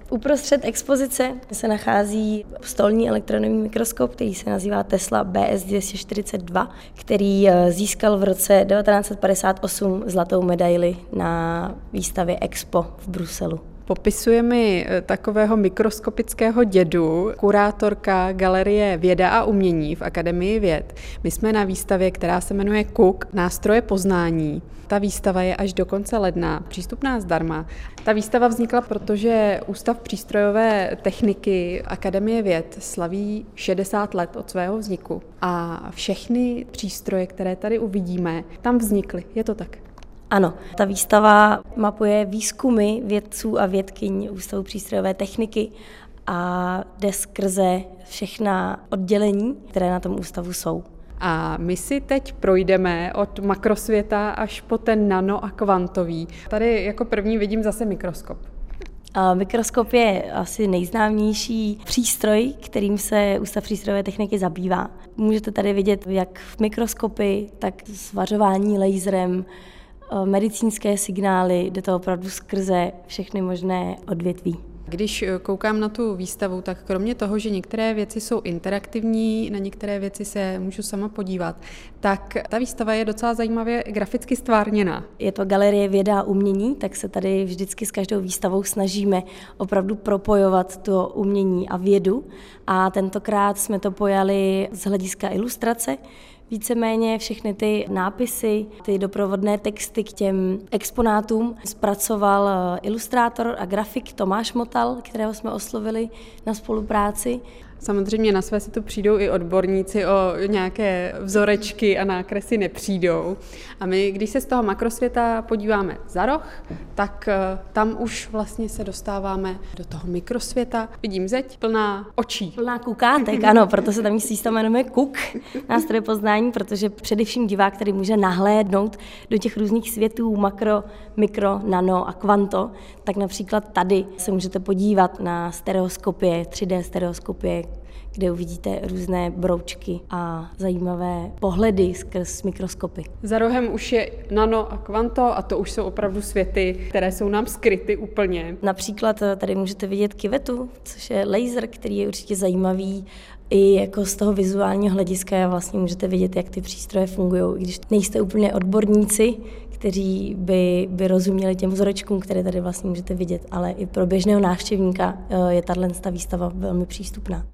Uprostřed expozice se nachází stolní elektronový mikroskop, který se nazývá Tesla BS242, který získal v roce 1958 zlatou medaili na výstavě Expo v Bruselu. Popisuje mi takového mikroskopického dědu, kurátorka Galerie Věda a umění v Akademii věd. My jsme na výstavě, která se jmenuje KUK, nástroje poznání. Ta výstava je až do konce ledna, přístupná zdarma. Ta výstava vznikla, protože Ústav přístrojové techniky Akademie věd slaví 60 let od svého vzniku. A všechny přístroje, které tady uvidíme, tam vznikly. Je to tak? Ano, ta výstava mapuje výzkumy vědců a vědkyň Ústavu přístrojové techniky a jde skrze všechna oddělení, které na tom ústavu jsou. A my si teď projdeme od makrosvěta až po ten nano a kvantový. Tady jako první vidím zase mikroskop. Mikroskop je asi nejznámější přístroj, kterým se Ústav přístrojové techniky zabývá. Můžete tady vidět jak v mikroskopy, tak zvařování laserem, medicínské signály, jde to opravdu skrze všechny možné odvětví. Když koukám na tu výstavu, tak kromě toho, že některé věci jsou interaktivní, na některé věci se můžu sama podívat, tak ta výstava je docela zajímavě graficky stvárněná. Je to Galerie Věda a umění, tak se tady vždycky s každou výstavou snažíme opravdu propojovat to umění a vědu. A tentokrát jsme to pojali z hlediska ilustrace. Víceméně všechny ty nápisy, ty doprovodné texty k těm exponátům zpracoval ilustrátor a grafik Tomáš Motal, kterého jsme oslovili na spolupráci. Samozřejmě na své si tu přijdou i odborníci, o nějaké vzorečky a nákresy nepřijdou. A my, když se z toho makrosvěta podíváme za roh, tak tam už vlastně se dostáváme do toho mikrosvěta. Vidím zeď plná očí. Plná kukátek, ano, proto se tam výstava jmenuje KUK, nástroje poznání, protože především divák, který může nahlédnout do těch různých světů makro, mikro, nano a kvanto, tak například tady se můžete podívat na stereoskopie, 3D stereoskopie, kde uvidíte různé broučky a zajímavé pohledy skrz mikroskopy. Za rohem už je nano a kvanto a to už jsou opravdu světy, které jsou nám skryty úplně. Například tady můžete vidět kyvetu, což je laser, který je určitě zajímavý i jako z toho vizuálního hlediska. Vlastně můžete vidět, jak ty přístroje fungují, i když nejste úplně odborníci, kteří by rozuměli těm vzorečkům, které tady vlastně můžete vidět, ale i pro běžného návštěvníka je tato výstava velmi přístupná.